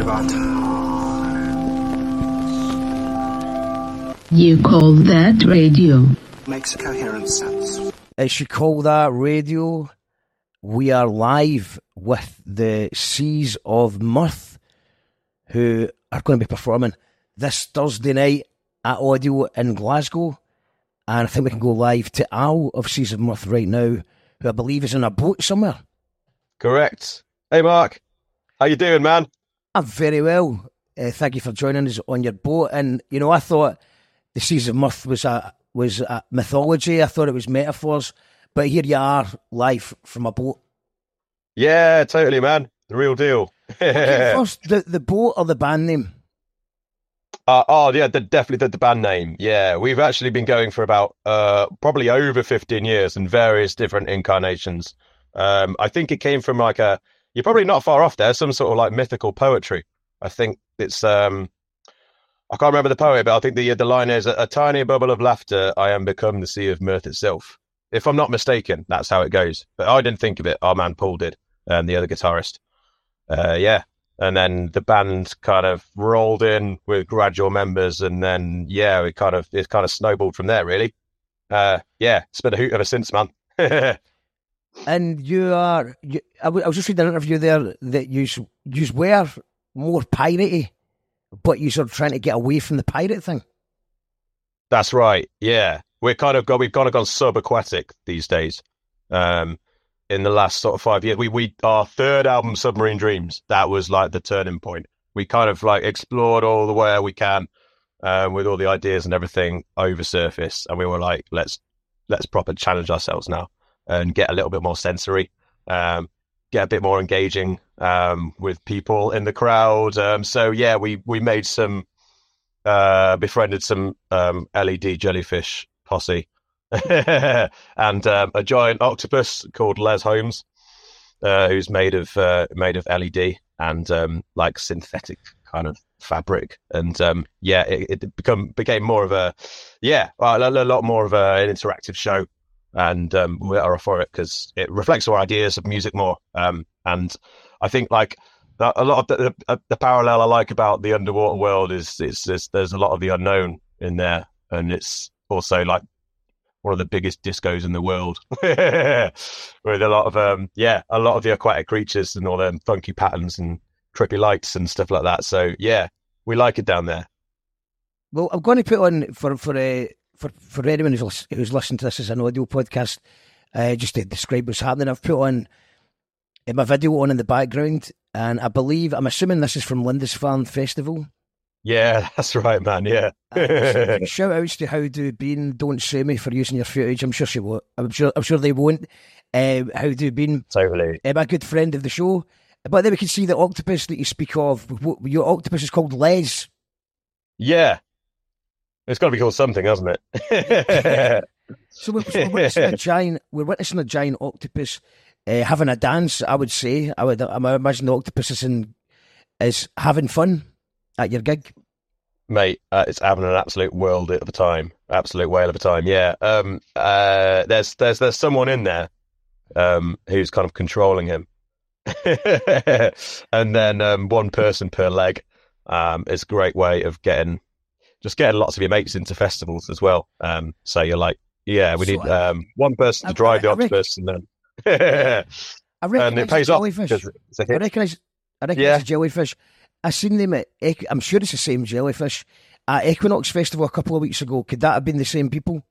about. You call that radio? Makes coherent sense. As you call that radio, we are live with the Seas of Mirth, who are going to be performing this Thursday night at Audio in Glasgow. And I think we can go live to Al of Seas of Mirth right now, who I believe is in a boat somewhere. Correct. Hey, Mark. How you doing, man? I'm very well. Thank you for joining us on your boat. And, you know, I thought the Seas of Mirth was a mythology. I thought it was metaphors. But here you are, live from a boat. Yeah, totally, man. The real deal. Okay, first, the boat or the band name? Definitely the band name. Yeah, we've actually been going for about probably over 15 years in various different incarnations. I think it came from you're probably not far off there, some sort of like mythical poetry. I think it's, I can't remember the poet, but I think the line is, a tiny bubble of laughter, I am become the sea of mirth itself. If I'm not mistaken, that's how it goes. But I didn't think of it. Our man Paul did, the other guitarist. Yeah. And then the band kind of rolled in with gradual members, and then it kind of snowballed from there, really. It's been a hoot ever since, man. And I was just reading an interview there that you were more piratey, but you sort of trying to get away from the pirate thing. That's right. Yeah, we've kind of gone subaquatic these days. In the last sort of 5 years, we our third album, Submarine Dreams, that was like the turning point. We kind of like explored all the way we can with all the ideas and everything over surface, and we were like, let's proper challenge ourselves now and get a little bit more sensory, get a bit more engaging with people in the crowd. We made some befriended some LED jellyfish posse. And a giant octopus called Les Holmes, who's made of LED and like synthetic kind of fabric, and it became more of a lot more of an interactive show, and we are for it because it reflects our ideas of music more. And I think like that, a lot of the parallel I like about the underwater world is there's a lot of the unknown in there, and it's also like one of the biggest discos in the world with a lot of the aquatic creatures and all them funky patterns and trippy lights and stuff like that. So yeah, we like it down there. Well, I'm going to put on for anyone who's listening to this as an audio podcast, just to describe what's happening. I've put on my video on in the background, and I'm assuming this is from Lindisfarne Festival. Yeah, that's right, man. Yeah. Shout outs to How Do Bean. Don't sue me for using your footage. I'm sure she won't. I'm sure they won't. How Do Bean. Totally. A good friend of the show. But then we can see the octopus that you speak of. Your octopus is called Les. Yeah. It's got to be called something, hasn't it? So we're witnessing a giant octopus having a dance. I would say. I imagine the octopus is having fun at your gig. Mate, it's having an absolute whale of a time. Yeah. There's someone in there who's kind of controlling him. And then one person per leg is a great way of getting lots of your mates into festivals as well. So you're like, yeah, we need one person to drive the octopus, and then and it pays off. I recognise a jellyfish. I seen them I'm sure it's the same jellyfish at Equinox Festival a couple of weeks ago. Could that have been the same people?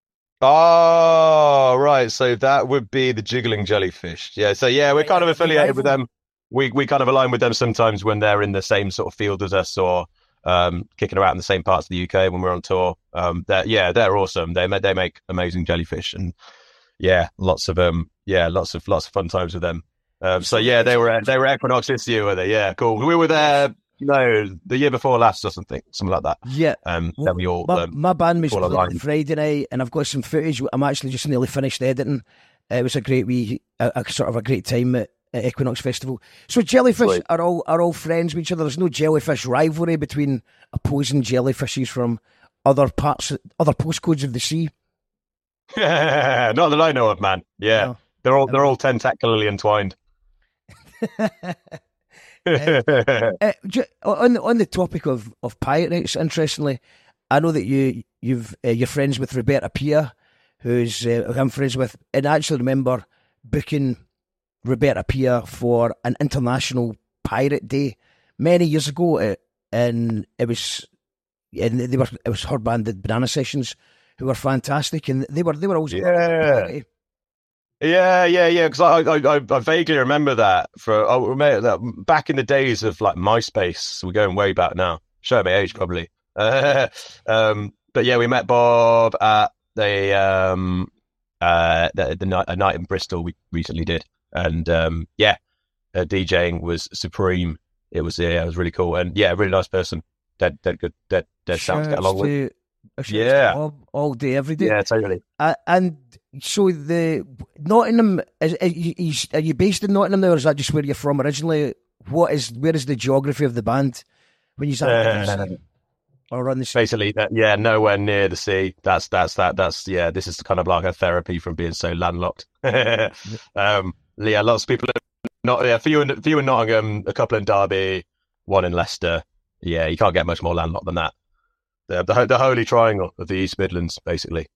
Oh, right. So that would be the jiggling jellyfish. Yeah. So yeah, we're kind of affiliated with them. We kind of align with them sometimes when they're in the same sort of field as us, or kicking around in the same parts of the UK when we're on tour. They're awesome. They make amazing jellyfish, and lots of fun times with them. They were Equinox this year, were they? Yeah, cool. We were there, the year before last or something like that. Yeah. Then we all my band was playing Friday night, and I've got some footage. I'm actually just nearly finished editing. It was a great sort of a great time at Equinox Festival. So jellyfish are all friends with each other. There's no jellyfish rivalry between opposing jellyfishes from other postcodes of the sea. Not that I know of, man. Yeah, no. They're all tentacularly entwined. On the topic of pirate nights, interestingly, I know that you're friends with Roberta Pia, who's who I'm friends with, and I actually remember booking Roberta Pia for an international pirate day many years ago, and it was her band, the Banana Sessions, who were fantastic, and they were always Yeah. Because I vaguely remember that back in the days of like MySpace. We're going way back now. Show my age probably. But yeah, we met Bob at the night, a night in Bristol we recently did, and DJing was supreme. It was really cool, and yeah, really nice person. Dead good, dead sound to get along with. Yeah, all day, every day. Yeah, totally. And so the Nottingham are you based in Nottingham now, or is that just where you're from originally? Where is the geography of the band when you or on the sea? Basically, nowhere near the sea. That's this is kind of like a therapy from being so landlocked. Lots of people few in Nottingham, a couple in Derby, one in Leicester. Yeah, you can't get much more landlocked than that. The holy triangle of the East Midlands, basically.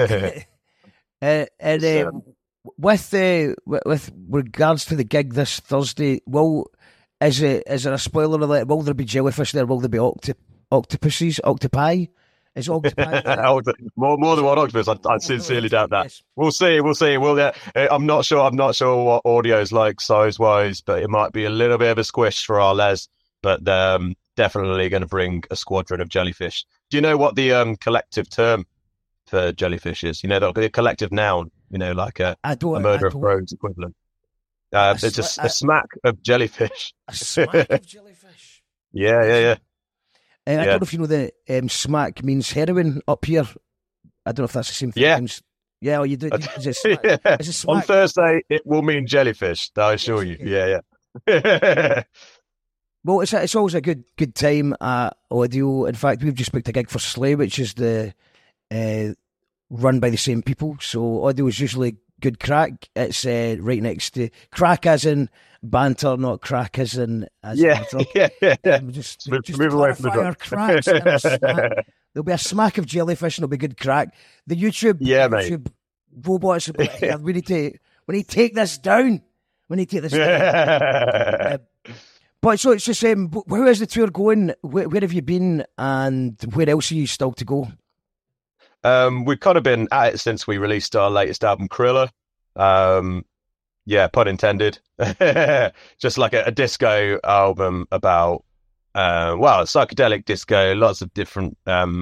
With regards to the gig this Thursday, is there a spoiler alert? Will there be jellyfish there? Will there be octopuses, octopi? Is octopi more than one octopus? I sincerely doubt that. Yes. We'll see. I'm not sure what audio is like size wise, but it might be a little bit of a squish for our Les. But definitely going to bring a squadron of jellyfish. Do you know what the collective term for jellyfish is? You know, the collective noun, like a murder of crows equivalent. It's a smack of jellyfish. A smack of jellyfish? Yeah. I don't know if you know that smack means heroin up here. I don't know if that's the same thing. Yeah. Yeah, you do. Is it smack? Yeah. Is it smack? On Thursday, it will mean jellyfish, I assure you. Yeah. Well, it's always a good time at Audio. In fact, we've just booked a gig for Slay, which is run by the same people. So Audio is usually good crack. It's right next to crack as in banter, not crack as in banter. Yeah. Just move away from the drug. Cracks there'll be a smack of jellyfish and there'll be good crack. The YouTube robots will be like, we need to take this down. But so it's just where is the tour going? Where have you been, and where else are you still to go? We've kind of been at it since we released our latest album, Krilla. Pun intended. Just like a disco album about psychedelic disco, lots of different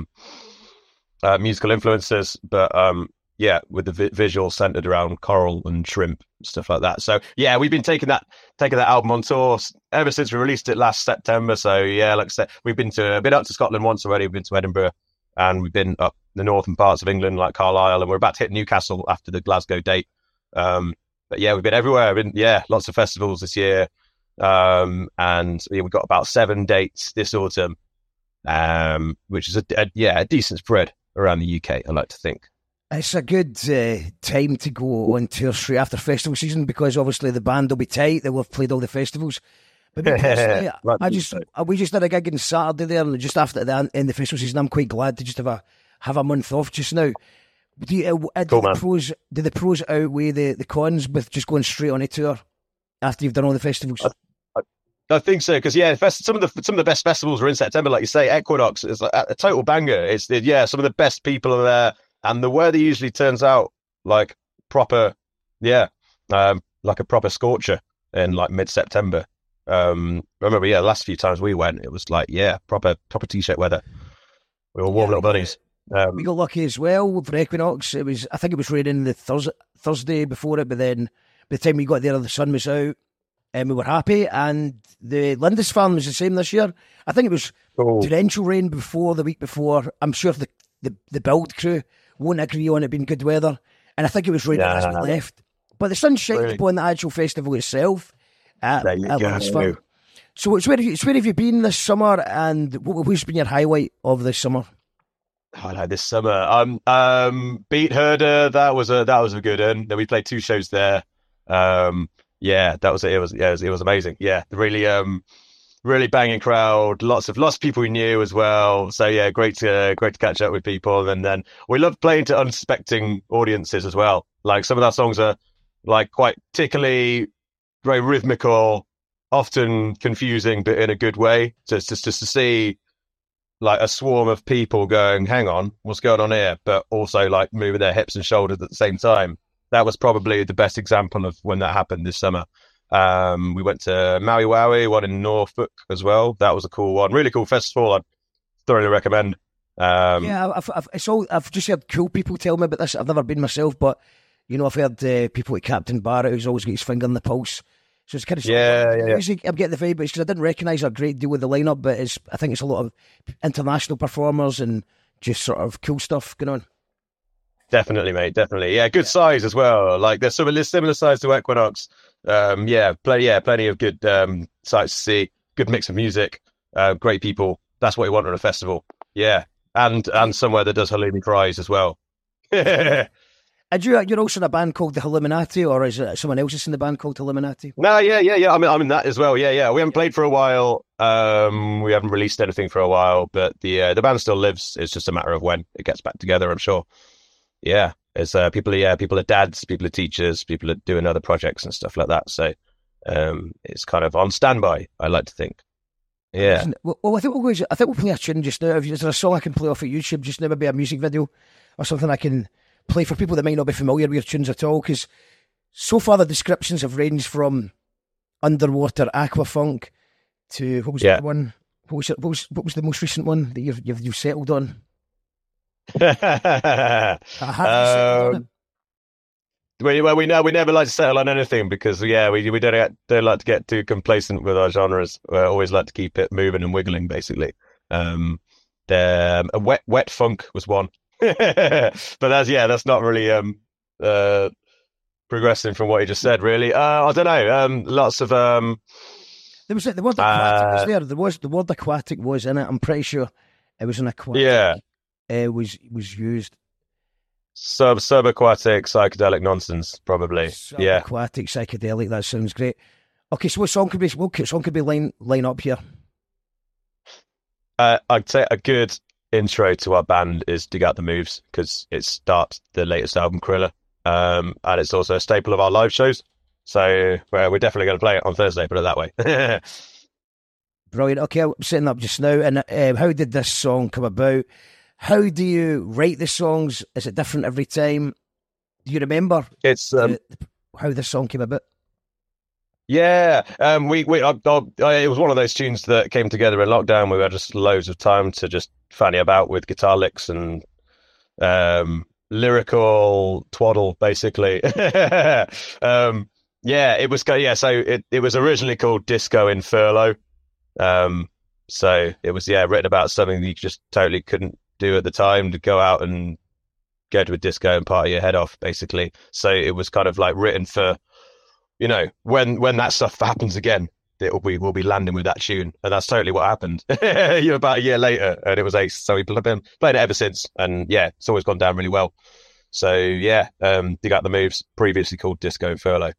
musical influences, but with the visual centered around coral and shrimp, stuff like that. So yeah, we've been taking that album on tour ever since we released it last September. So yeah, like I said, we've been up to Scotland once already. We've been to Edinburgh, and we've been up the northern parts of England, like Carlisle, and we're about to hit Newcastle after the Glasgow date. But yeah, we've been everywhere. Lots of festivals this year, and we've got about 7 dates this autumn, which is a decent spread around the UK, I like to think. It's a good time to go on tour straight after festival season, because obviously the band will be tight. They will have played all the festivals. But me personally, we just did a gig on Saturday there, and just after the end of the festival season, I'm quite glad to just have a month off just now. Do the pros outweigh the cons with just going straight on a tour after you've done all the festivals? I think so, because some of the best festivals are in September, like you say. Equinox is a total banger. It's some of the best people are there. And the weather usually turns out like proper, like a proper scorcher in like mid-September. Remember, the last few times we went, it was like, proper t-shirt weather. We were warm little bunnies. We got lucky as well for Equinox. I think it was raining the Thursday before it, but then by the time we got there, the sun was out, and we were happy. And the Lindisfarne was the same this year. I think it was torrential rain the week before. I'm sure the build crew won't agree on it being good weather, and I think it was raining as we left. But the sun shined upon the actual festival itself. There you go. So where have you been this summer, and what's been your highlight of this summer? Highlight this summer, Beat Herder. That was a good one. Then we played 2 shows there. Yeah, that was it. It was amazing. Yeah, really banging crowd. Lots of people we knew as well. So yeah, great to catch up with people. And then we love playing to unsuspecting audiences as well. Like some of our songs are like quite tickly, very rhythmical, often confusing, but in a good way. Just to see like a swarm of people going, hang on, what's going on here? But also like moving their hips and shoulders at the same time. That was probably the best example of when that happened this summer. We went to Maui Wowie, one in Norfolk as well. That was a cool one. Really cool festival. I'd thoroughly recommend. Yeah, I've just heard cool people tell me about this. I've never been myself, but you know, I've heard people like Captain Barrett, who's always got his finger on the pulse. So it's kind of music. I'm getting the vibe, but it's because I didn't recognise a great deal with the lineup. But I think it's a lot of international performers and just sort of cool stuff going on. Definitely, mate. Definitely. Yeah, good size as well. Like they're similar size to Equinox. Plenty of good sights to see. Good mix of music. Great people. That's what you want on a festival. Yeah, and somewhere that does halloumi fries as well. And you're also in a band called the Illuminati, or is it someone else that's in the band called Illuminati? No, yeah. I'm in that as well. Yeah. We haven't played for a while. We haven't released anything for a while, but the band still lives. It's just a matter of when it gets back together, I'm sure. Yeah, it's people are dads, people are teachers, people are doing other projects and stuff like that. So it's kind of on standby, I like to think. Yeah. Well, I think we'll play a tune just now. Is there a song I can play off of YouTube just now, maybe a music video or something I can play for people that might not be familiar with your tunes at all? Because so far the descriptions have ranged from underwater aquafunk to what was the one? What was the most recent one that you've settled on? We never like to settle on anything because we don't like to get too complacent with our genres. We always like to keep it moving and wiggling, basically. Wet funk was one, but that's not really progressing from what you just said, really. I don't know. Lots of there was the word aquatic was there. The word aquatic was in it. I'm pretty sure it was an aquatic. Yeah. Was used subaquatic psychedelic nonsense, probably. Subaquatic psychedelic. That sounds great. Okay, so what song could be line up here? I'd say a good intro to our band is Dig Out the Moves because it starts the latest album, Krilla, and it's also a staple of our live shows. So we're definitely going to play it on Thursday. Put it that way. Brilliant. Okay, I'm setting up just now. And how did this song come about? How do you write the songs? Is it different every time? Do you remember it's how this song came about? Yeah, it was one of those tunes that came together in lockdown. We had just loads of time to just fanny about with guitar licks and lyrical twaddle, basically. So it was originally called Disco in Furlough. So it was written about something that you just totally couldn't do at the time, to go out and go to a disco and party your head off, basically. So it was kind of like written for, when that stuff happens again, we'll be landing with that tune, and that's totally what happened. About a year later, and it was ace. So we've been playing it ever since, and it's always gone down really well. So Dig Out the Moves, previously called Disco in Furlough.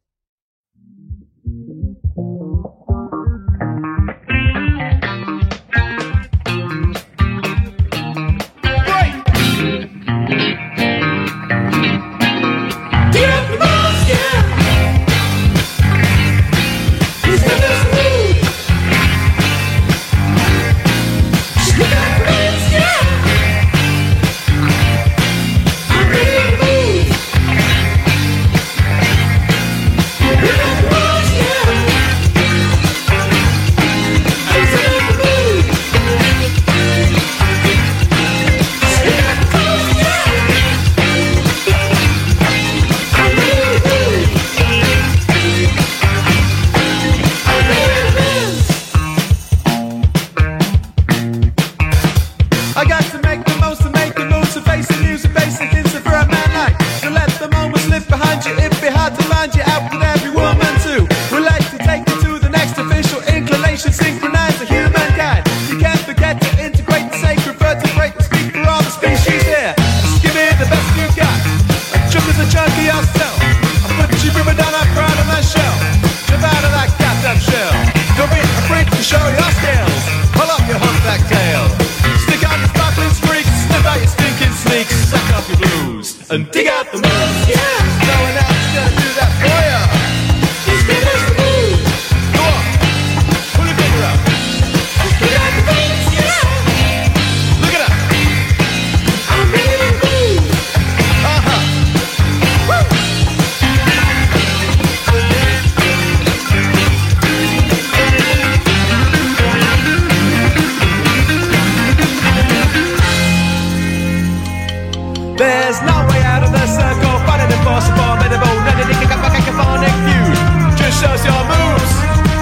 shows your moves.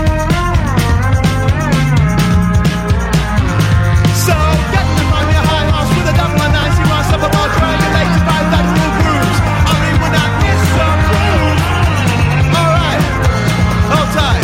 So get them on your high horse with a double on 91 supper ball triangulated by lateral grooves. I mean, when I get some groove. Alright, hold tight.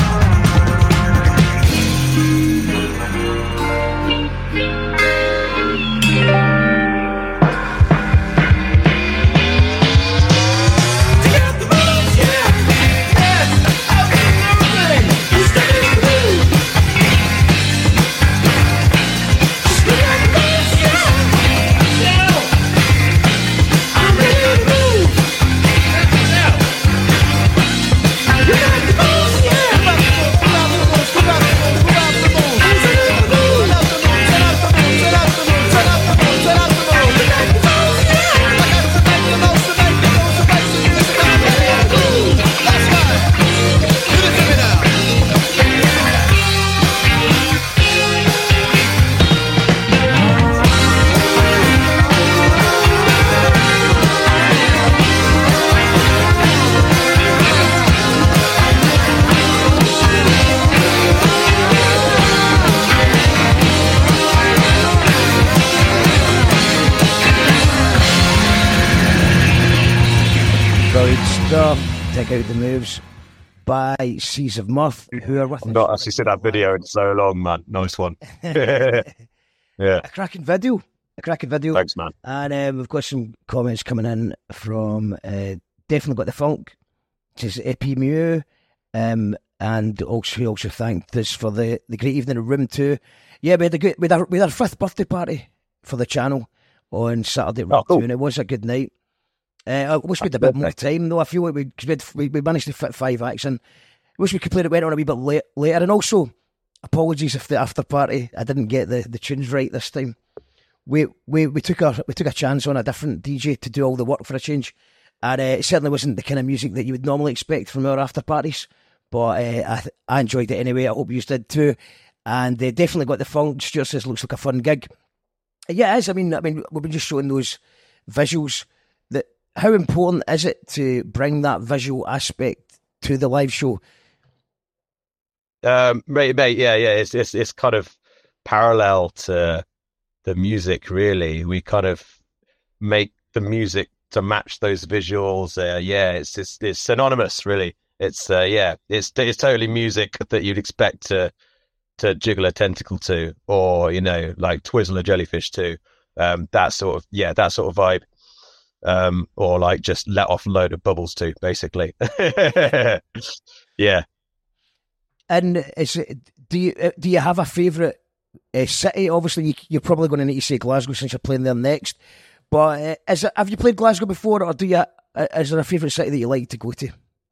Brilliant stuff. Take out the moves by Seas of Mirth, who are with us. I've not actually seen that video in so long, man. Nice one. Yeah. A cracking video. Thanks, man. And we've got some comments coming in from Definitely Got the Funk, which is EP Mew, and also he also thanked us for the great evening in Room 2. Yeah, we had our 5th birthday party for the channel on Saturday at Room 2, and it was a good night. I wish we had a bit more time, though. I feel like we managed to fit 5 acts in. I wish we could play it went on a wee bit later. And also, apologies if the after party I didn't get the tunes right this time. We took a chance on a different DJ to do all the work for a change, and it certainly wasn't the kind of music that you would normally expect from our after parties. But I enjoyed it anyway. I hope you did too. And Definitely Got the Funk. Stuart says looks like a fun gig. Yeah, it is. I mean, we've been just showing those visuals. How important is it to bring that visual aspect to the live show? Mate, yeah, it's kind of parallel to the music, really. We kind of make the music to match those visuals. It's synonymous, really. It's totally music that you'd expect to jiggle a tentacle to, or like twizzle a jellyfish to. That sort of vibe. Or like just let off a load of bubbles too, basically. Yeah. And do you have a favourite city? Obviously, you're probably going to need to say Glasgow since you're playing there next. But have you played Glasgow before, or is there a favourite city that you like to go to?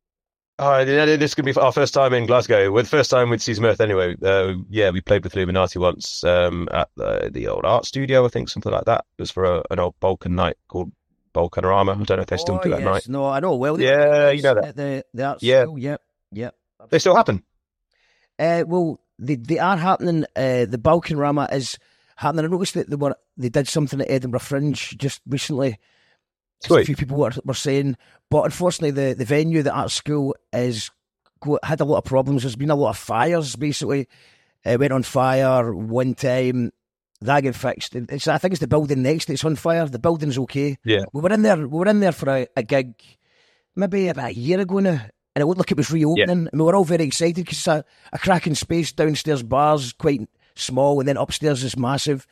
This could be our first time in Glasgow. Well, the first time with Seas of Mirth anyway. We played with Illuminati once at the old art studio, I think, something like that. It was for an old Balkan night called Balkanorama. I don't know if they still do that night. No, I know. Well, yeah, you know that. The art school, yep. They still happen. Well, they are happening. The Balkanorama is happening. I noticed that they did something at Edinburgh Fringe just recently. Sweet. A few people were saying, but unfortunately, the venue, the art school, had a lot of problems. There's been a lot of fires. Basically, it went on fire one time. That got fixed. I think it's the building next that's on fire. The building's okay. Yeah, we were in there for a gig, maybe about a year ago now, and it looked like it was reopening. And we were all very excited because it's a cracking space. Downstairs bars quite small, and then upstairs is massive.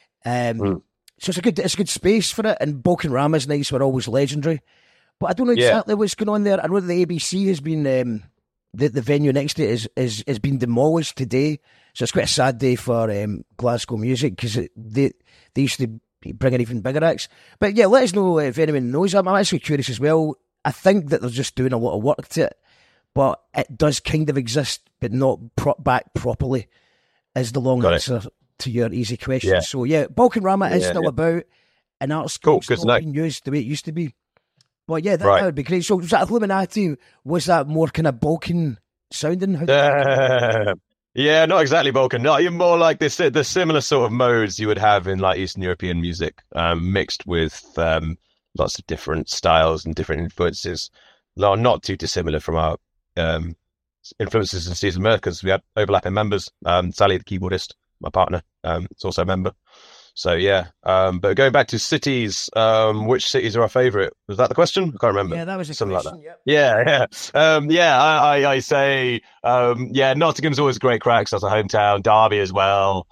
So it's a good space for it. And Balkanorama's nights were always legendary. But I don't know exactly what's going on there. I know that the ABC has been the venue next to it is been demolished today. So it's quite a sad day for Glasgow music because they used to bring in even bigger acts. But yeah, let us know if anyone knows. I'm actually curious as well. I think that they're just doing a lot of work to it, but it does kind of exist, but not back properly, is the long answer to your easy question. Yeah. So yeah, Balkanorama is still about, and art school still being used the way it used to be. But yeah, that would be great. So was that Illuminati? Was that more kind of Balkan sounding? Yeah, not exactly Balkan. No, you're more like the similar sort of modes you would have in like Eastern European music, mixed with lots of different styles and different influences. Not too dissimilar from our influences in Seas of Mirth because we had overlapping members. Sally, the keyboardist, my partner, is also a member. So yeah, but going back to cities, which cities are our favourite? Was that the question? I can't remember. Yeah, that was a Something question. like that. Yeah. I say, Nottingham's always a great crack. So that's a hometown. Derby as well.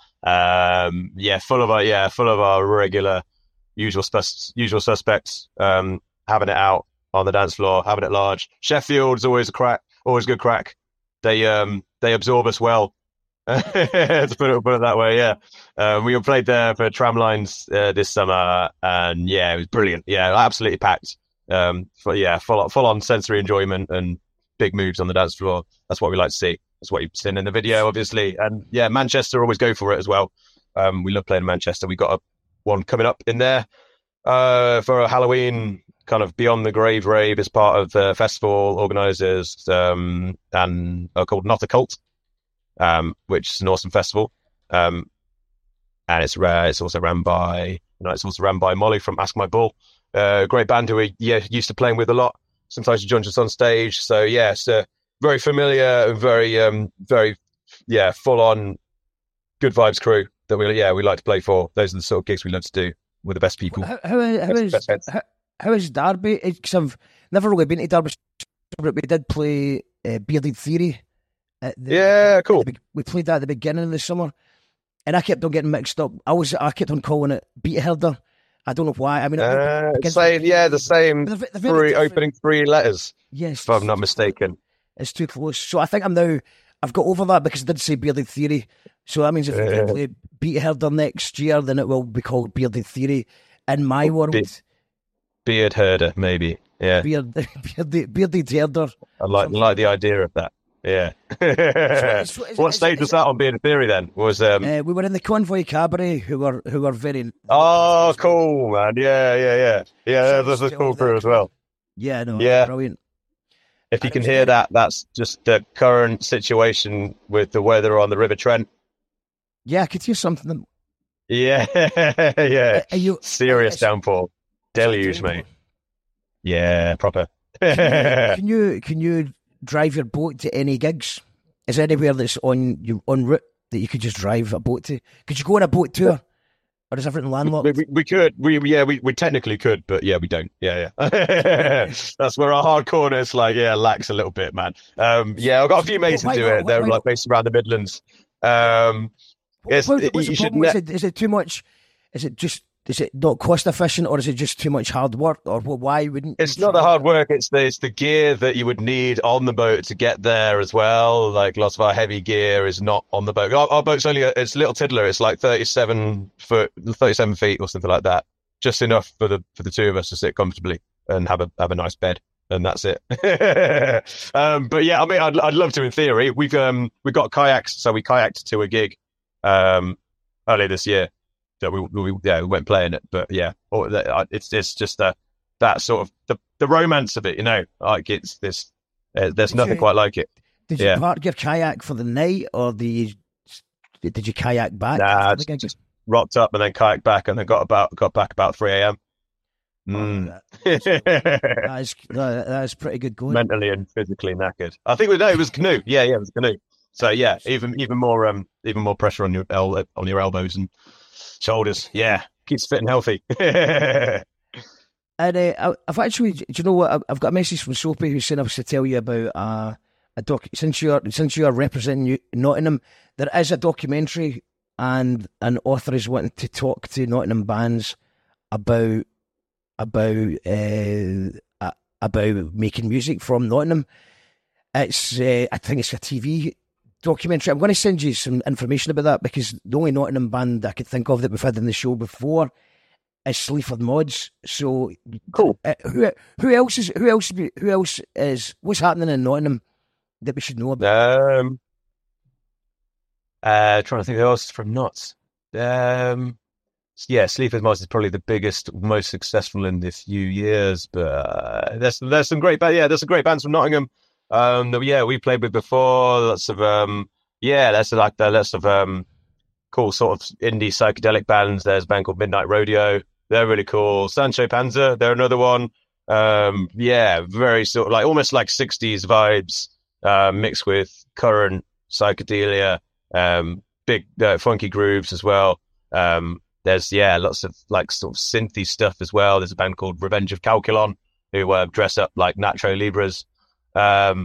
Full of our regular, usual suspects. Having it out on the dance floor, having it large. Sheffield is always a crack, always good crack. They absorb us well. To put it that way, yeah. We played there for Tramlines this summer, and yeah, it was brilliant. Yeah, absolutely packed. Full on sensory enjoyment and big moves on the dance floor. That's what we like to see. That's what you've seen in the video, obviously. And yeah, Manchester always go for it as well. We love playing in Manchester. We got one coming up in there for a Halloween kind of Beyond the Grave rave as part of the festival organisers and called Not a Cult. Which is an awesome festival, and it's also ran by Molly from Ask My Bull, great band who we used to playing with a lot. Sometimes she joins us on stage, so yeah, it's a very familiar and very full on good vibes crew that we like to play for. Those are the sort of gigs we love to do with the best people. How is Derby? Because I've never really been to Derby, but we did play Bearded Theory. Cool. We played that at the beginning of the summer, and I kept on getting mixed up. I kept on calling it Beat Herder. I don't know why. I mean, the same opening three letters. Yes, if I'm not mistaken. It's too close. So I think I've got over that because I did say Bearded Theory. So that means if we play Beat Herder next year, then it will be called Bearded Theory in my world. Beard Herder, maybe. Yeah. Bearded Herder. I like the idea of that. Yeah. What stage was that on Bearded Theory then? Was we were in the Convoy Cabaret, who were very. Oh, cool, man! Yeah. There's a cool crew as well. Yeah, no, yeah, brilliant. If you can hear that, that's just the current situation with the weather on the River Trent. Yeah, I could hear something. Yeah, yeah. Serious downpour, deluge, mate. Yeah, proper. Can you drive your boat to any gigs? Is there anywhere that's on route that you could just drive a boat to? Could you go on a boat tour, or is everything landlocked? We could. We technically could, but yeah, we don't. Yeah. That's where our hardcoreness lacks a little bit, man. I've got a few mates who do it. They're based around the Midlands. Is it too much? Is it not cost efficient, or is it just too much hard work, or why wouldn't? It's not the hard work. It's the gear that you would need on the boat to get there as well. Like lots of our heavy gear is not on the boat. Our boat's it's a little tiddler. It's like 37 feet or something like that. Just enough for the two of us to sit comfortably and have a nice bed, and that's it. But yeah, I mean, I'd love to in theory. We've got kayaks, so we kayaked to a gig earlier this year. So we went playing it, but yeah, it's just that sort of the romance of it, you know. Like it's this, there's nothing quite like it. Did you park your kayak for the night, or did you kayak back? Nah, just rocked up and then kayaked back, and then got back about 3 a.m. That is pretty good going. Mentally and physically knackered. I think it was canoe. Yeah, it was canoe. So yeah, even more pressure on your elbows and shoulders. Yeah, keeps fit and healthy. And I've actually, do you know what? I've got a message from Soapy who's saying I was to tell you about a doc. Since you are representing Nottingham, there is a documentary, and an author is wanting to talk to Nottingham bands about making music from Nottingham. It's I think it's a TV documentary. I'm going to send you some information about that, because the only Nottingham band I could think of that we've had in the show before is Sleaford Mods. So cool. Who else is what's happening in Nottingham that we should know about? Trying to think who else from Notts. Sleaford Mods is probably the biggest, most successful in this few years. But there's some great bands. Yeah, there's some great bands from Nottingham. We played with before. Lots of cool sort of indie psychedelic bands. There's a band called Midnight Rodeo. They're really cool. Sancho Panza, they're another one. Very sort of like almost like 60s vibes. mixed with current psychedelia, big funky grooves as well. There's lots of like sort of synthy stuff as well. There's a band called Revenge of Calculon who dress up like Nacho Libras. And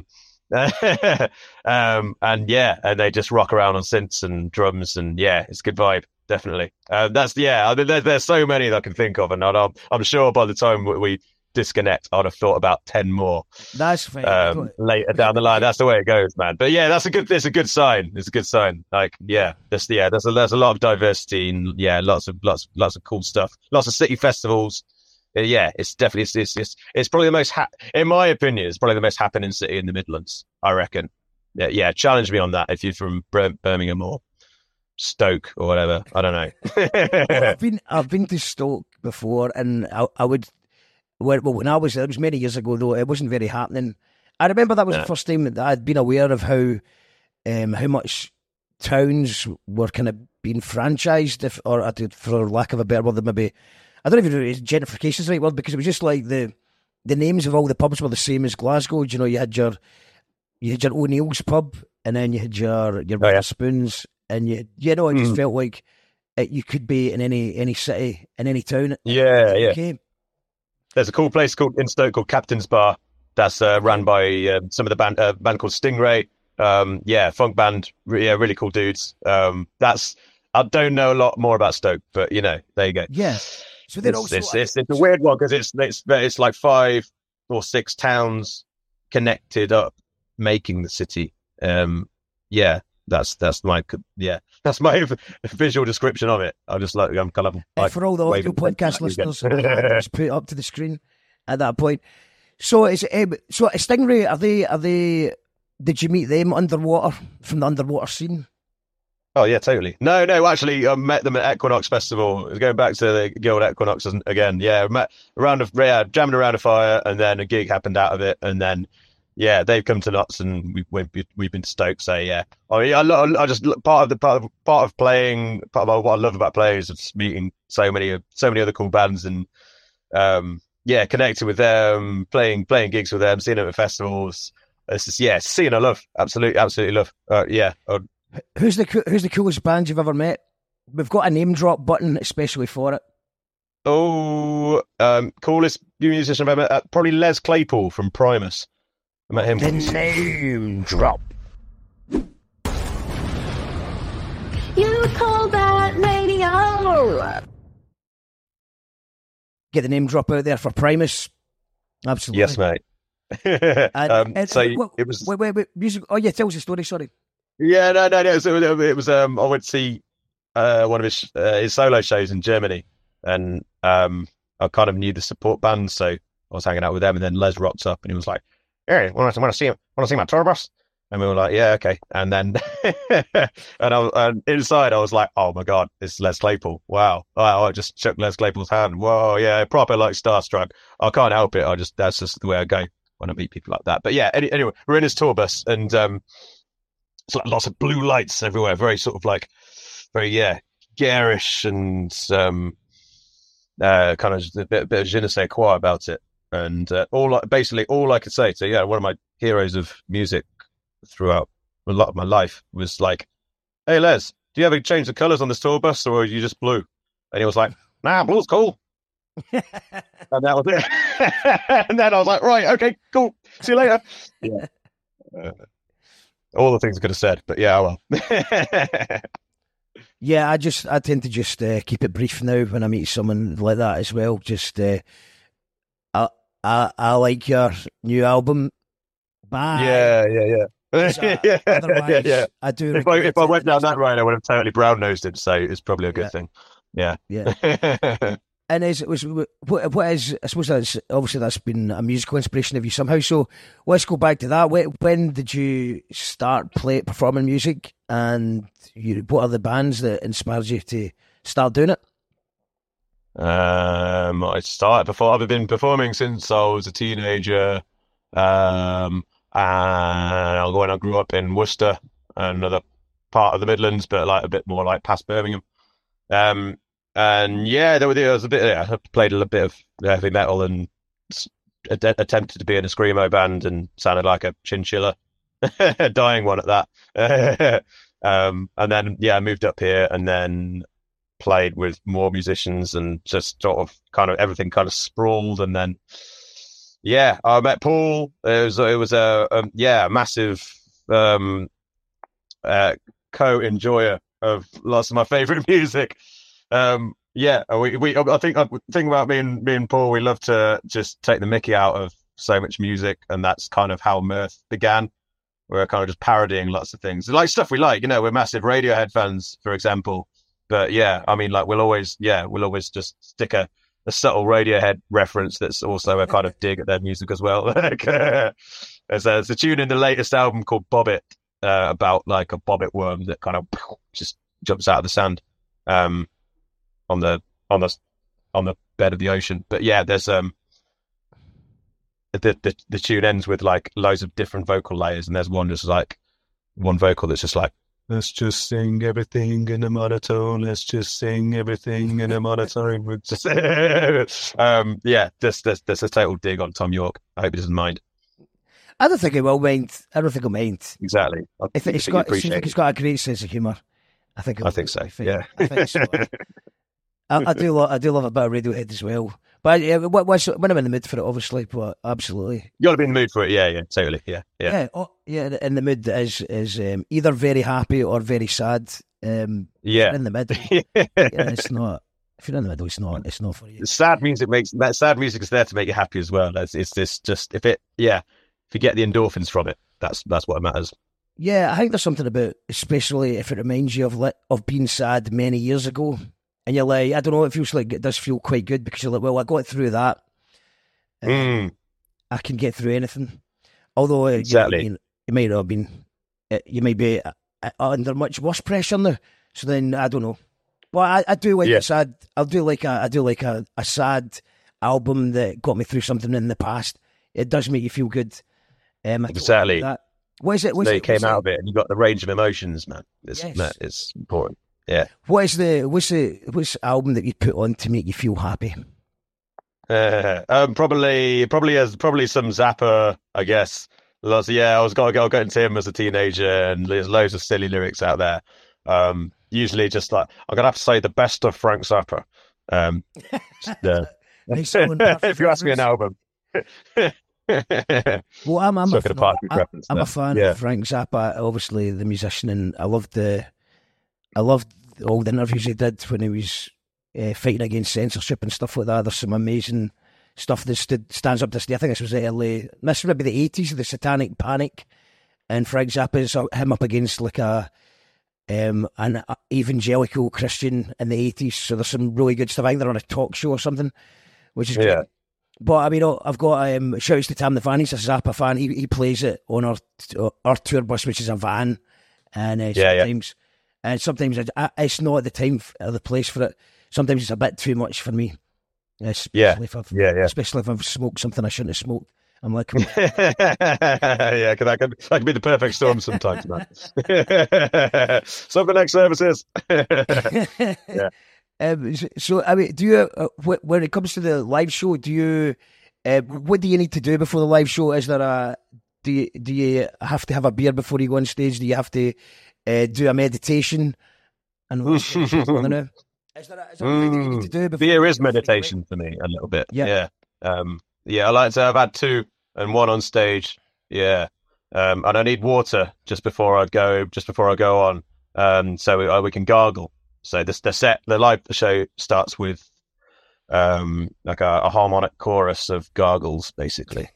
and they just rock around on synths and drums, and it's a good vibe, definitely. There's so many that I can think of, and I'm sure by the time we disconnect, I'd have thought about 10 more. That's fine. Later down the line. That's the way it goes, man. But yeah, it's a good sign. It's a good sign. Like, there's a lot of diversity, and lots of cool stuff. Lots of city festivals. It's definitely it's probably the most in my opinion, it's probably the most happening city in the Midlands, I reckon. Challenge me on that if you're from Birmingham or Stoke or whatever. I don't know. I've been to Stoke before, and I would. Well, when I was there, it was many years ago, though it wasn't very happening. I remember that was the first time that I'd been aware of how much towns were kind of being franchised, for lack of a better word, maybe. I don't even know if gentrification is the right word, because it was just like the names of all the pubs were the same as Glasgow. You know, you had your O'Neill's pub, and then you had your Wetherspoons, and it just felt like you could be in any city, in any town. Okay. There's a cool place in Stoke called Captain's Bar that's run by some of the band called Stingray. Funk band. Really cool dudes. I don't know a lot more about Stoke, but there you go. Yeah. So then it's a weird one because it's like 5 or 6 towns connected up, making the city. That's my visual description of it. I'm kind of for all the audio podcast listeners, just put it up to the screen at that point. So Stingray, are they? Did you meet them underwater from the underwater scene? Oh yeah, totally. No, actually, I met them at Equinox Festival. Going back to the Guild Equinox again. Yeah, met jamming around a fire, and then a gig happened out of it, and then. Yeah, they've come to Nuts, and we've been to Stoke. So I just part of playing. Part of what I love about playing is just meeting so many other cool bands, and connecting with them, playing gigs with them, seeing them at festivals. It's just seeing I love, absolutely love. Who's the coolest band you've ever met? We've got a name drop button especially for it. Oh, coolest musician I've ever met, probably Les Claypool from Primus. I met him. The name drop. You call that radio? Get the name drop out there for Primus. Absolutely. Yes, mate. It was. Wait. Music. Oh yeah, tell us the story. Sorry. Yeah, no. So it was. I went to see one of his solo shows in Germany, and I kind of knew the support band, so I was hanging out with them, and then Les rocked up, and he was like, "Hey, want to see him? Want to see my tour bus?" And we were like, "Yeah, okay." And then, and inside, I was like, "Oh my god, it's Les Claypool! Wow!" I just shook Les Claypool's hand. Whoa, yeah, proper like starstruck. I can't help it. That's just the way I go when I meet people like that. But yeah, anyway, we're in his tour bus, and it's like lots of blue lights everywhere. Very sort of like, very garish, and kind of a bit of je ne sais quoi about it. And all I could say to one of my heroes of music throughout a lot of my life was like, "Hey Les, do you ever change the colours on this tour bus, or are you just blue?" And he was like, "Nah, blue's cool." And that was it. And then I was like, "Right, okay, cool. See you later." Yeah. All the things I could have said, but yeah, well. Yeah, I tend to just keep it brief now when I meet someone like that as well. Just I like your new album. Bye. Yeah. Otherwise, I do. If I went down that road, I would have totally brown nosed him. So it's probably a good thing. Yeah. And what is? I suppose that's been a musical inspiration of you somehow. So let's go back to that. When did you start performing music, and what are the bands that inspired you to start doing it? I started before. I've been performing since I was a teenager. And when I grew up in Worcester, another part of the Midlands, but like a bit more like past Birmingham. And there was a bit. I played a bit of heavy metal and attempted to be in a screamo band and sounded like a chinchilla dying one at that. And then I moved up here and then played with more musicians and just sort of kind of everything kind of sprawled. And then I met Paul. It was a massive co-enjoyer of lots of my favorite music. I think the thing about me and Paul, we love to just take the mickey out of so much music, and that's kind of how Mirth began. We're kind of just parodying lots of things, like stuff we like. We're massive Radiohead fans, for example. But I mean, like we'll always just stick a subtle Radiohead reference that's also a kind of dig at their music as well. There's a tune in the latest album called Bobbit, about like a bobbit worm that kind of just jumps out of the sand, on the bed of the ocean. But there's the tune ends with like loads of different vocal layers, and there's one vocal that's just like, let's just sing everything in a monotone. Let's just sing everything in a monotone. There's a total dig on Tom York. I hope he doesn't mind. I don't think he will mind. I don't think he'll mind. Exactly. It seems like he's got a great sense of humour. I think so. I think so. I do love a bit of Radiohead as well. But when I'm in the mood for it, obviously, but absolutely. You got to be in the mood for it, yeah, totally, yeah. In the mood that is either very happy or very sad. In the middle. It's not. If you're in the middle, it's not for you. Sad music is there to make you happy as well. It's this just if you get the endorphins from it, that's what matters. Yeah, I think there's something about, especially if it reminds you of being sad many years ago. And you're like, I don't know, it feels like it does feel quite good because you're like, well, I got through that. I can get through anything. Although, exactly. you might not have been, you might be under much worse pressure now. So then, I don't know. Well, I do like a sad, I do like a sad album that got me through something in the past. It does make you feel good. Exactly. What is it? You came out of it and you got the range of emotions, man. It's important. Yeah. What's album that you put on to make you feel happy? Probably some Zappa, I guess. I was going into him as a teenager, and there's loads of silly lyrics out there. Usually, just like I'm gonna have to say the best of Frank Zappa. If you ask me an album. Well, I'm a fan of Frank Zappa, obviously the musician, and I loved all the interviews he did when he was fighting against censorship and stuff like that. There's some amazing stuff that stands up this day. I think this was this would be the 80s, the Satanic Panic, and Frank Zappa's him up against like an evangelical Christian in the 80s. So there's some really good stuff. I think they're on a talk show or something, which is great. But I mean, I've got shout outs to Tam the Van. He's a Zappa fan. He plays it on our tour bus, which is a van, and sometimes it's not the time or the place for it. Sometimes it's a bit too much for me. Especially if I've smoked something I shouldn't have smoked. I'm like, yeah, because that can be the perfect storm sometimes, man. So for next services. Yeah. So I mean, do you when it comes to the live show, do you what do you need to do before the live show? Is there do you have to have a beer before you go on stage? Do you have to do a meditation? And is there anything you need to do before? Beer is meditation for me a little bit. Yeah. I like to have had 2 and 1 on stage. Yeah. And I need water just before I go on. So we can gargle. So the live show starts with like a harmonic chorus of gargles, basically.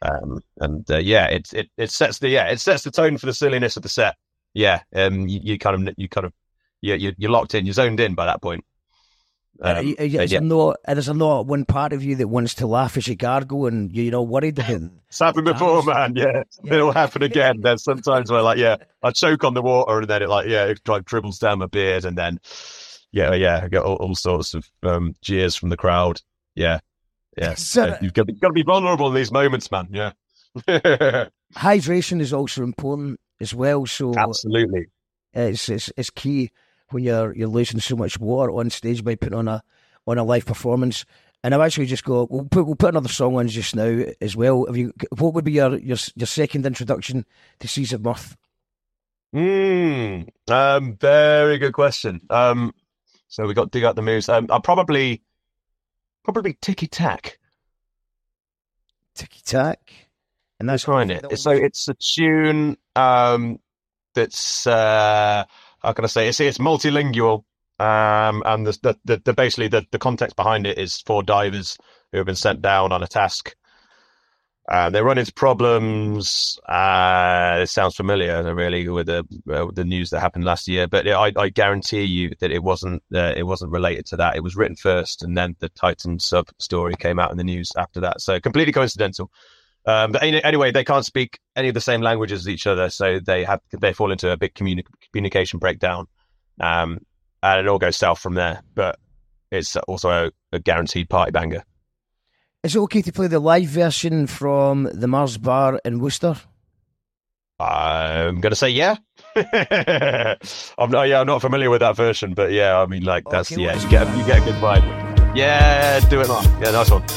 It sets the tone for the silliness of the set. Yeah. You're locked in, you're zoned in by that point. Is there not one part of you that wants to laugh as you gargle and you're not worried about it? It's happened before, man. Yeah. It'll happen again. There's sometimes where I choke on the water and then it dribbles down my beard, and then I get all sorts of jeers from the crowd. Yeah. So, you've got to be vulnerable in these moments, man. Yeah. Hydration is also important as well. So absolutely, it's key when you're losing so much water on stage by putting on a live performance. And I'll actually just go. We'll put another song on just now as well. What would be your second introduction to Seas of Mirth? Very good question. So we got Dig Out the Moves. I'll probably Ticky Tack. Ticky Tack, and that's find it. So it's a tune that's how can I say? It's multilingual. And the basically the context behind it is 4 divers who have been sent down on a task. They run into problems. It sounds familiar, really, with the news that happened last year. But I guarantee you that it wasn't related to that. It was written first, and then the Titan sub story came out in the news after that. So completely coincidental. But anyway, they can't speak any of the same languages as each other, so they fall into a big communication breakdown. And it all goes south from there, but it's also a guaranteed party banger. Is it okay to play the live version from the Mars Bar in Worcester? I'm going to say yeah. I'm not familiar with that version, but yeah, I mean, like, that's, okay, you get a good vibe. Yeah, do it, Mark. Yeah, nice one.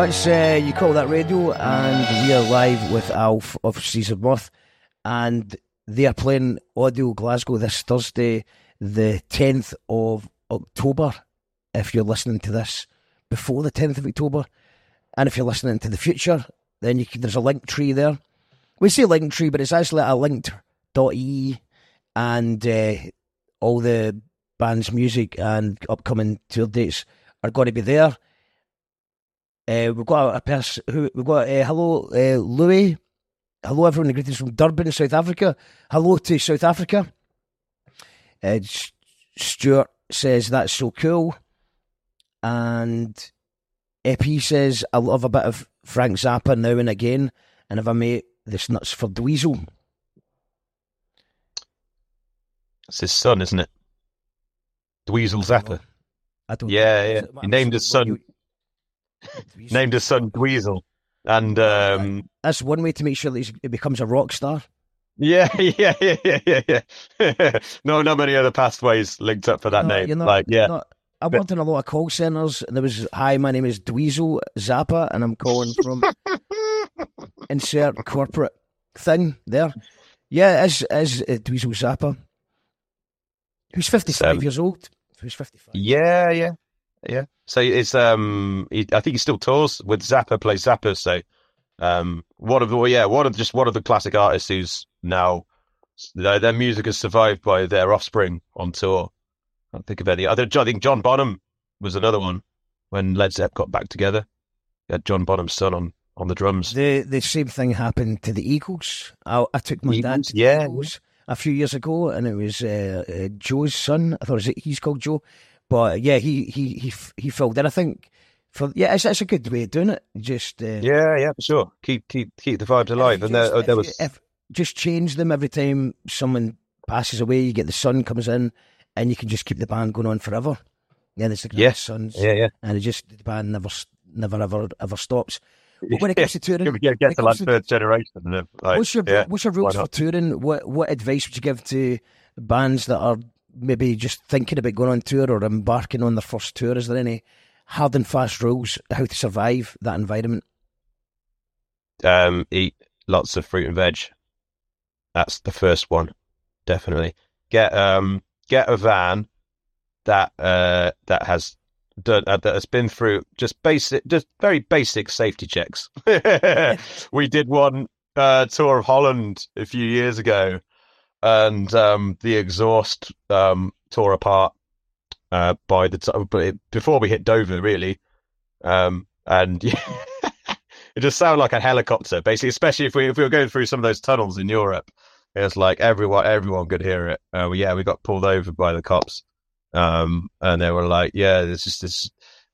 That's You Call That Radio, and we are live with Alf of Seas of Mirth, and they are playing Audio Glasgow this Thursday, the 10th of October, if you're listening to this before the 10th of October, and if you're listening to the future, then there's a link tree there. We say link tree, but it's actually a linked.ee, and all the band's music and upcoming tour dates are going to be there. We've got a person who hello, Louis. Hello, everyone. Greetings from Durban, South Africa. Hello to South Africa. Stuart says that's so cool, and EP says I love a bit of Frank Zappa now and again, and if I may, this nuts for Dweezil. It's his son, isn't it? Dweezil Zappa. I don't. Yeah. He named his son. Named his son Dweezil, and that's one way to make sure that he becomes a rock star. Yeah. No, not many other pathways linked up for that name. I worked in a lot of call centres, and there was, hi, my name is Dweezil Zappa, and I'm calling from insert corporate thing there. Yeah, as Dweezil Zappa, who's 55 years old. Who's 55? Yeah. So it's I think he still tours with Zappa, plays Zappa. So one of the classic artists who's now their music has survived by their offspring on tour. I can't think of any. I think John Bonham was another one when Led Zepp got back together. You had John Bonham's son on the drums. The same thing happened to the Eagles. I took my dad to the Eagles a few years ago, and it was Joe's son. I thought he's called Joe. But yeah, he filled in. I think it's a good way of doing it. Just for sure. Keep the vibes alive. And there was just change them every time someone passes away. You get the son comes in, and you can just keep the band going on forever. Yeah, there's the sons. Yeah. And the band never ever stops. But when it comes to touring, get to like third generation. What's your rules for touring? What advice would you give to bands that are maybe just thinking about going on tour or embarking on their first tour? Is there any hard and fast rules how to survive that environment? Eat lots of fruit and veg. That's the first one, definitely. Get a van that has been through just very basic safety checks. We did one tour of Holland a few years ago, and the exhaust tore apart by the time before we hit Dover, really, and it just sounded like a helicopter, basically. Especially if we were going through some of those tunnels in Europe, it was like everyone could hear it. We got pulled over by the cops, and they were like, "Yeah, this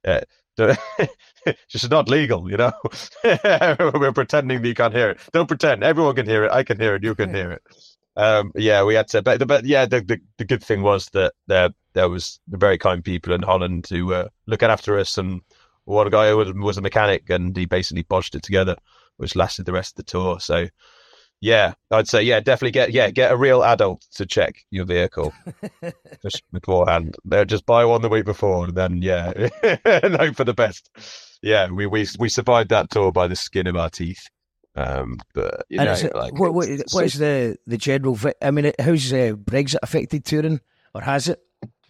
is not legal, you know." We're pretending that you can't hear it. Don't pretend. Everyone can hear it. I can hear it. You can hear it. We had to, but yeah, the good thing was that there was very kind people in Holland who were looking after us, and one guy was a mechanic, and he basically bodged it together, which lasted the rest of the tour. So yeah, I'd say definitely get a real adult to check your vehicle just beforehand. Just buy one the week before, and then and hope for the best. Yeah, we survived that tour by the skin of our teeth. But you know, what is the general? I mean, how's Brexit affected touring, or has it?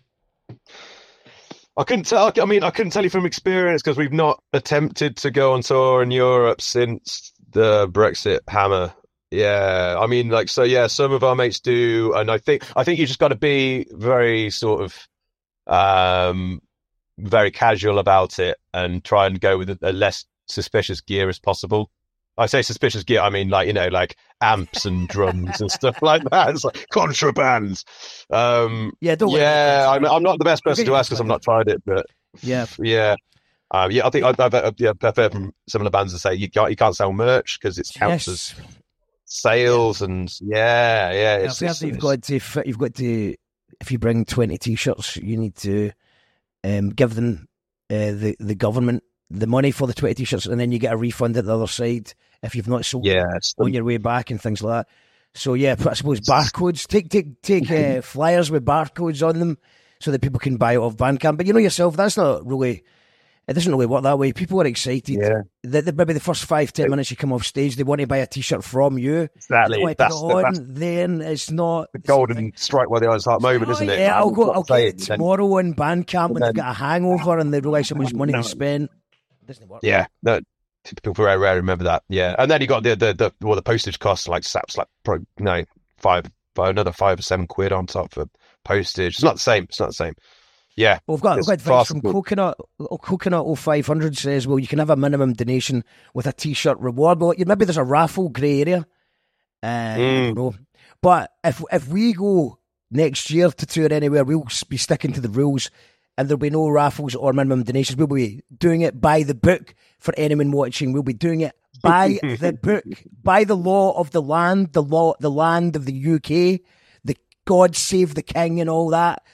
I couldn't tell. I mean, I couldn't tell you from experience because we've not attempted to go on tour in Europe since the Brexit hammer. Yeah, I mean, some of our mates do, and I think you just got to be very sort of very casual about it and try and go with a less suspicious gear as possible. I say suspicious gear, I mean like amps and drums and stuff like that. It's like contraband. I'm not the best person to ask because I've not tried it, but yeah. I think I've heard from similar bands that say you can't sell merch because it counts as sales, and I've heard that you've got to if you bring 20 t-shirts, you need to give them the government the money for the 20 t-shirts, and then you get a refund at the other side if you've not sold on your way back and things like that. So I suppose barcodes. Take flyers with barcodes on them so that people can buy it off Bandcamp. But you know yourself, that's not really It doesn't really work that way. People are excited. Yeah. Maybe the first 5-10 minutes you come off stage, they want to buy a T-shirt from you. Exactly. They want to put it on, then it's not the golden strike while the iron's hot moment, isn't it? Yeah, I'll get Say it tomorrow in Bandcamp when they've got a hangover and they realise how much money to spend. It doesn't work. Yeah, no, people very rarely remember that. Yeah, and then you got the postage costs like saps like probably another £5 or £7 on top for postage. It's not the same. Yeah, Well, we've got advice from Coconut. Coconut 0500 says, well, you can have a minimum donation with a T-shirt reward. Well, maybe there's a raffle grey area. I don't know. But if we go next year to tour anywhere, we'll be sticking to the rules and there'll be no raffles or minimum donations. We'll be doing it by the book for anyone watching. We'll be doing it by the book, by the law of the land, the land of the UK, the God Save the King and all that.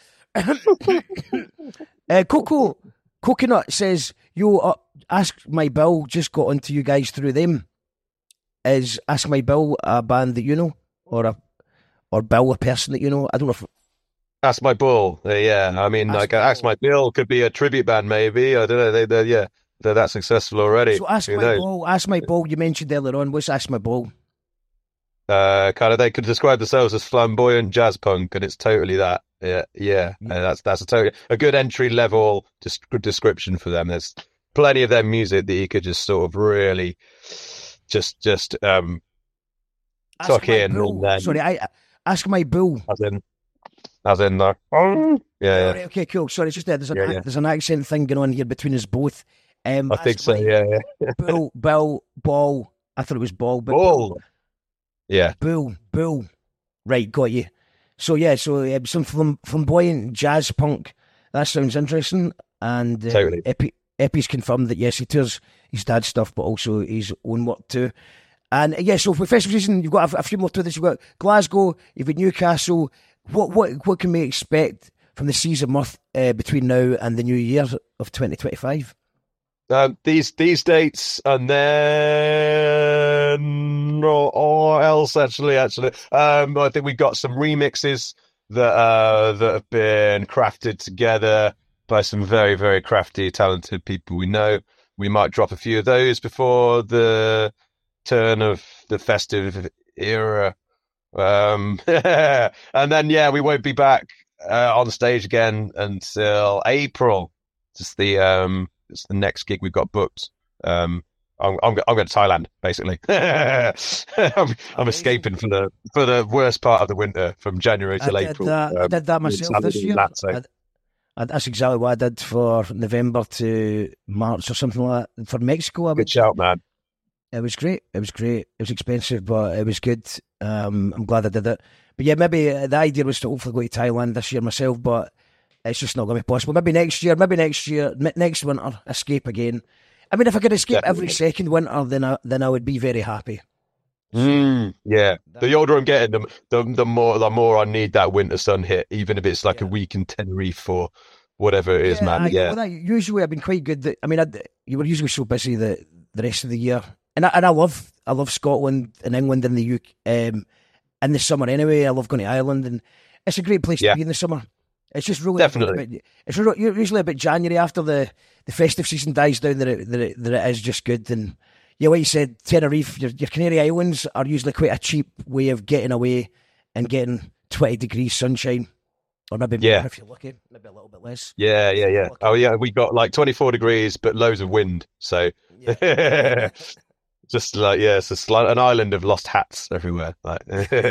Coconut says, Ask My Bill just got onto you guys through them. Is Ask My Bill a band that you know, or Bill a person that you know? I don't know if Ask My Bull. Yeah, I mean, Ask My Bill could be a tribute band, maybe. I don't know. They're that successful already. So Ask My Bull. You mentioned earlier on. What's Ask My Bull? Kind of, they could describe themselves as flamboyant jazz punk, and it's totally that. Yeah. That's a good entry level description for them. There's plenty of their music that you could just sort of really just tuck in. And then, sorry, Ask My Bull. As in there. Yeah. Right, okay, cool. Sorry, it's just there. There's an accent thing going on here between us both. I think so. Yeah. Bill, Ball. I thought it was Ball, but Bull. Yeah. Bull. Right, got you. So some flamboyant jazz punk. That sounds interesting. And totally. Epi's confirmed that yes, he tours his dad's stuff, but also his own work too. And so for festival season, you've got a few more to this. You've got Glasgow, you've got Newcastle. What can we expect from the Seas of Mirth between now and the new year of 2025? These dates, and then or else actually. I think we got some remixes that have been crafted together by some very, very crafty, talented people we know. We might drop a few of those before the turn of the festive era. And then we won't be back on stage again until April. It's the next gig we've got booked. I'm going to Thailand, basically. I'm escaping for the worst part of the winter from January till April. I did that myself this year. That's exactly what I did for November to March or something like that for Mexico. Good shout, man. It was great. It was expensive, but it was good. I'm glad I did it. But yeah, maybe the idea was to hopefully go to Thailand this year myself, but it's just not going to be possible. Maybe next year, next winter, escape again. I mean, if I could escape every second winter, then I would be very happy. Yeah. The older I'm getting, the more I need that winter sun hit, even if it's like a week in Tenerife or whatever it is, man. Usually I've been quite good. You were usually so busy the rest of the year. And I love Scotland and England and the UK in the summer anyway. I love going to Ireland, and it's a great place to be in the summer. It's just really definitely. It's usually about January after the festive season dies down that it is just good. And like you said, Tenerife, your Canary Islands are usually quite a cheap way of getting away and getting 20 degrees sunshine, or maybe more if you're lucky, maybe a little bit less. Yeah. Oh yeah, we got like 24 degrees, but loads of wind. So. Yeah. Just like it's just like an island of lost hats everywhere. Like,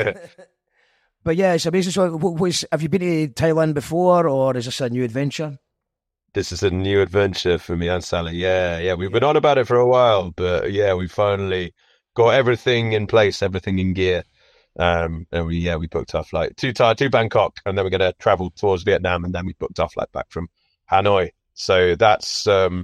but yeah, it's amazing. So, have you been to Thailand before, or is this a new adventure? This is a new adventure for me and Sally. Yeah. We've been on about it for a while, but we finally got everything in place, everything in gear. And we booked our flight to Bangkok, and then we're going to travel towards Vietnam, and then we booked our flight back from Hanoi. So that's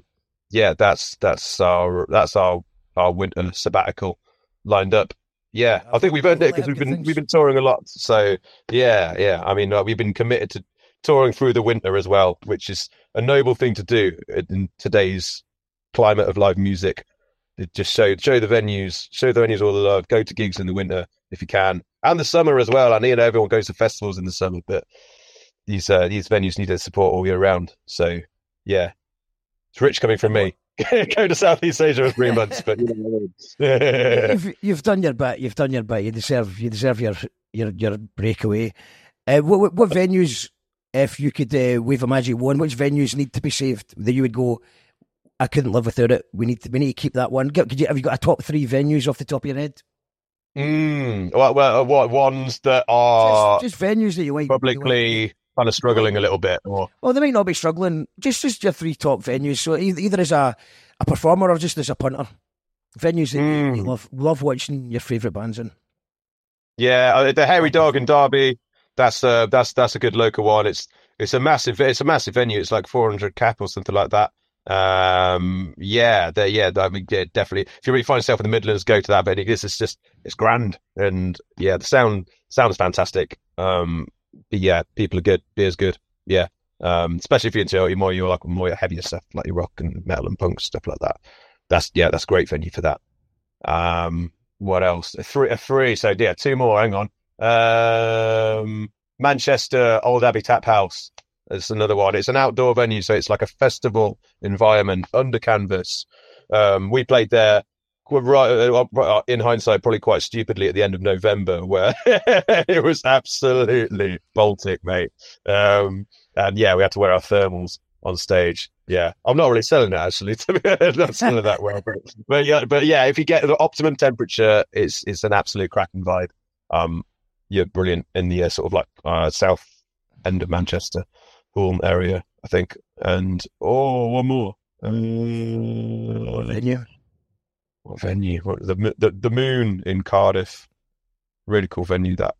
our winter sabbatical lined up. Yeah, I think we've earned it because we've been touring a lot. So yeah. I mean, we've been committed to touring through the winter as well, which is a noble thing to do in today's climate of live music. Just show the venues all the love. Go to gigs in the winter if you can, and the summer as well. I know everyone goes to festivals in the summer, but these venues need to support all year round. So yeah. It's rich coming from me. Go to Southeast Asia for 3 months, but You've done your bit. You've done your bit. You deserve your breakaway. What venues, if you could wave a magic wand, which venues need to be saved that you would go, I couldn't live without it. We need to keep that one. Have you got a top 3 venues off the top of your head? What ones that are just venues that you like publicly kind of struggling a little bit, or well, they might not be struggling. Just your 3 top venues. So either as a performer or just as a punter. Venues that you love watching your favourite bands in. Yeah, the Hairy Dog in Derby. That's a good local one. It's a massive venue. It's like 400 cap or something like that. I mean, definitely. If you really find yourself in the Midlands, go to that venue. It's grand, and yeah, the sound is fantastic. But yeah, people are good, beer's good. Yeah, especially if you're into more heavier stuff like your rock and metal and punk stuff like that. That's a great venue for that. What else? A three. So yeah, 2 more. Hang on. Manchester Old Abbey Tap House. It's another one. It's an outdoor venue, so it's like a festival environment under canvas. We played there, right in hindsight, probably quite stupidly at the end of November, where it was absolutely Baltic, mate. And yeah, we had to wear our thermals on stage. Yeah, I'm not really selling it actually. Not selling it that well, but yeah, if you get the optimum temperature, it's an absolute cracking vibe. You're brilliant in the sort of like south end of Manchester, Hulme area, I think. And one more. Venue. What venue? The Moon in Cardiff. Really cool venue. That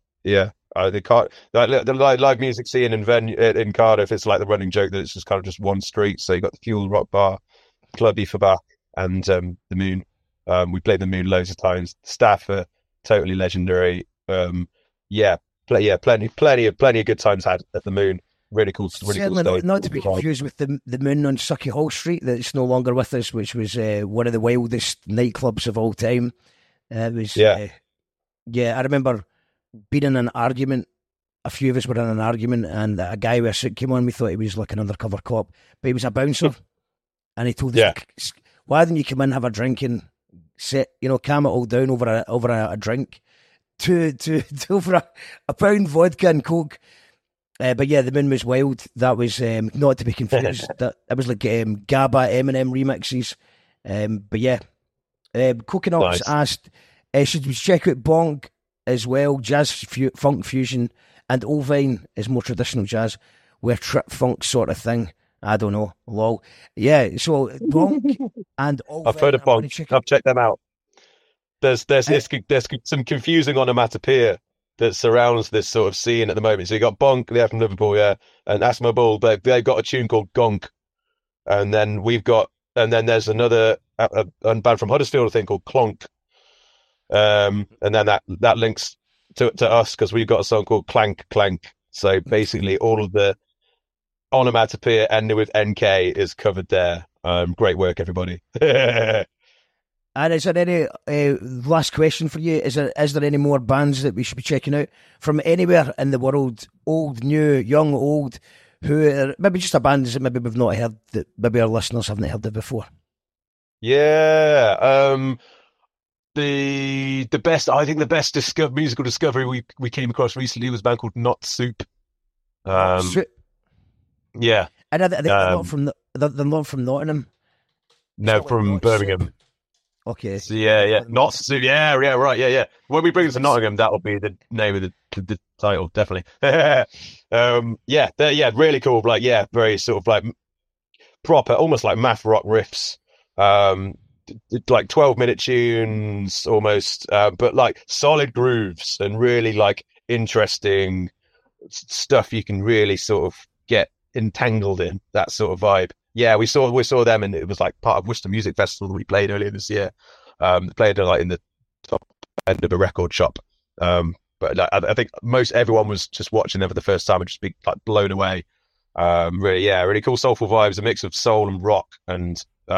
the live music scene in Cardiff. It's like the running joke that it's just kind of just one street. So you got the Fuel Rock Bar, Club Ifaba, and the Moon. We played the Moon loads of times. Staff are totally legendary. Plenty of good times had at the Moon. Really cool. Not to be confused with the Moon on Sucky Hall Street that's no longer with us, which was one of the wildest nightclubs of all time. I remember being in an argument. A few of us were in an argument, and a guy with a suit came on. We thought he was like an undercover cop, but he was a bouncer, and he told us, "Why didn't you come in, have a drink, and calm it all down over a drink, to over a pound vodka and coke." But yeah, the Moon was wild. That was not to be confused. That was like GABA Eminem remixes. But yeah, Coconuts asked, should we check out Bonk as well? Jazz, funk fusion, and Olvine is more traditional jazz. We're trip funk sort of thing. I don't know. Lol. Yeah. So Bonk and Olvine. I've heard of Bonk. I've checked them out. There's some confusing onomatopoeia that surrounds this sort of scene at the moment. So you got Bonk, they're from Liverpool, yeah, and Asthma Bull. They've got a tune called Gonk, and then there's another a band from Huddersfield, I think, called Clonk. And then that links to us because we've got a song called Clank Clank. So basically, all of the onomatopoeia ending with NK is covered there. Great work, everybody. And is there any last question for you? Is there any more bands that we should be checking out from anywhere in the world, old, new, young, old, who are maybe just a band that maybe we've not heard, that maybe our listeners haven't heard of before? Yeah, the best musical discovery we came across recently was a band called Not Soup. Soup. Yeah, and they're not from Nottingham. No, from Birmingham. Soup. Okay. So Not Soup. Yeah, right. Yeah. When we bring it to Nottingham, that will be the name of the title, definitely. Really cool. Like, yeah, very sort of like proper, almost like math rock riffs. Like 12-minute tunes almost, but like solid grooves and really like interesting stuff you can really sort of get entangled in, that sort of vibe. Yeah, we saw them, and it was like part of Worcester Music Festival that we played earlier this year. Played like in the top end of a record shop. But like, I think most everyone was just watching them for the first time and just be like blown away. Really cool soulful vibes, a mix of soul and rock, and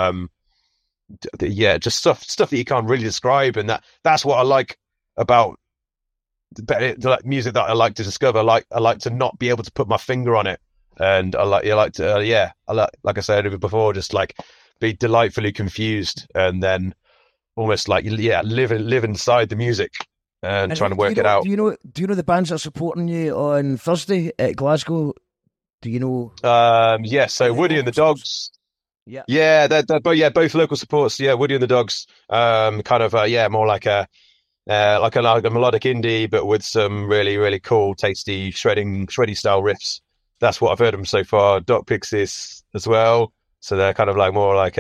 just stuff that you can't really describe. And that's what I like about the music that I like to discover. I like to not be able to put my finger on it. and I like to like I said before, just like be delightfully confused, and then almost like live inside the music and trying to work it out. Do you know the bands that are supporting you on Thursday at Glasgow? Do you know? So Woody and the Dogs. Yeah, they're both local supports. Yeah, Woody and the Dogs. More like a melodic indie, but with some really, really cool, tasty shreddy style riffs. That's what I've heard of them so far. Doc Pixies as well. So they're kind of like more like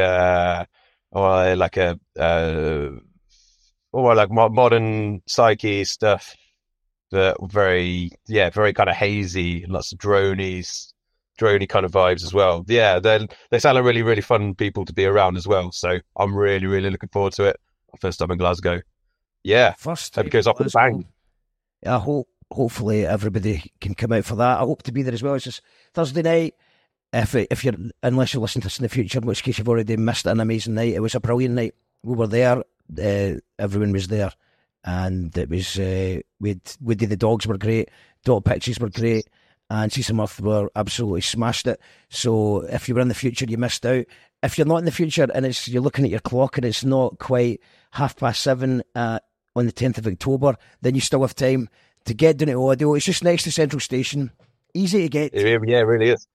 modern psyche stuff. But very kind of hazy, lots of drony kind of vibes as well. Yeah, they sound like really, really fun people to be around as well. So I'm really, really looking forward to it. First time in Glasgow. Yeah, first hope it goes off with a bang. I hopefully everybody can come out for that. I hope to be there as well. It's just Thursday night. Unless you're listening to this in the future, in which case you've already missed an amazing night. It was a brilliant night. We were there. Everyone was there, and it was Woody the Dogs were great. Doc Pixies were great. And Seas of Mirth were absolutely smashed it. So if you were in the future, you missed out. If you're not in the future and you're looking at your clock and it's not quite 7:30 on the 10th of October, then you still have time to get down to Audio. It's just next to Central Station. Easy to get. Yeah, it really is.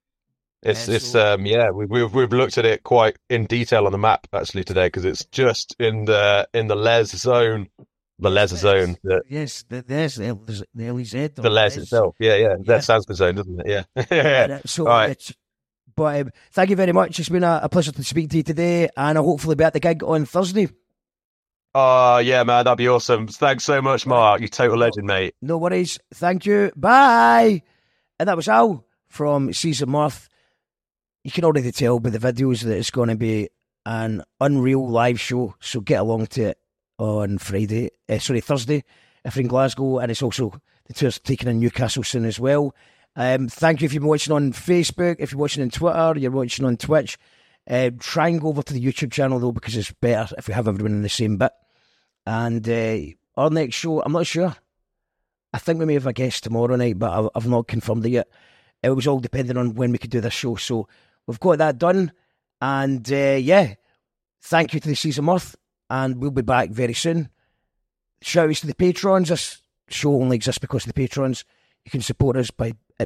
We've looked at it quite in detail on the map actually today, because it's just in the Les zone. The Les zone. Yes, there's the LEZ. The Les itself. Yeah. That sounds good zone, doesn't it? Yeah. Yeah. So, all right. But thank you very much. It's been a pleasure to speak to you today, and I'll hopefully be at the gig on Thursday. Oh, yeah, man, that'd be awesome. Thanks so much, Mark. You're a total legend, mate. No worries. Thank you. Bye. And that was Al from Seas of Mirth. You can already tell by the videos that it's going to be an unreal live show, so get along to it on Thursday, if you're in Glasgow, and it's also the tour's taking in Newcastle soon as well. Thank you if you've been watching on Facebook, if you're watching on Twitter, you're watching on Twitch. Try and go over to the YouTube channel though, because it's better if we have everyone in the same bit. And our next show, I'm not sure. I think we may have a guest tomorrow night, but I've not confirmed it yet. It was all depending on when we could do this show, so we've got that done. And thank you to the Seas of Mirth, and we'll be back very soon. Shout outs to the patrons. This show only exists because of the patrons. You can support us at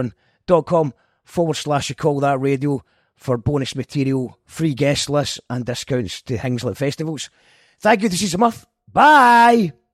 patreon.com/YouCallThatRadio for bonus material, free guest lists, and discounts to things like festivals. Thank you to Seas of Mirth. Bye!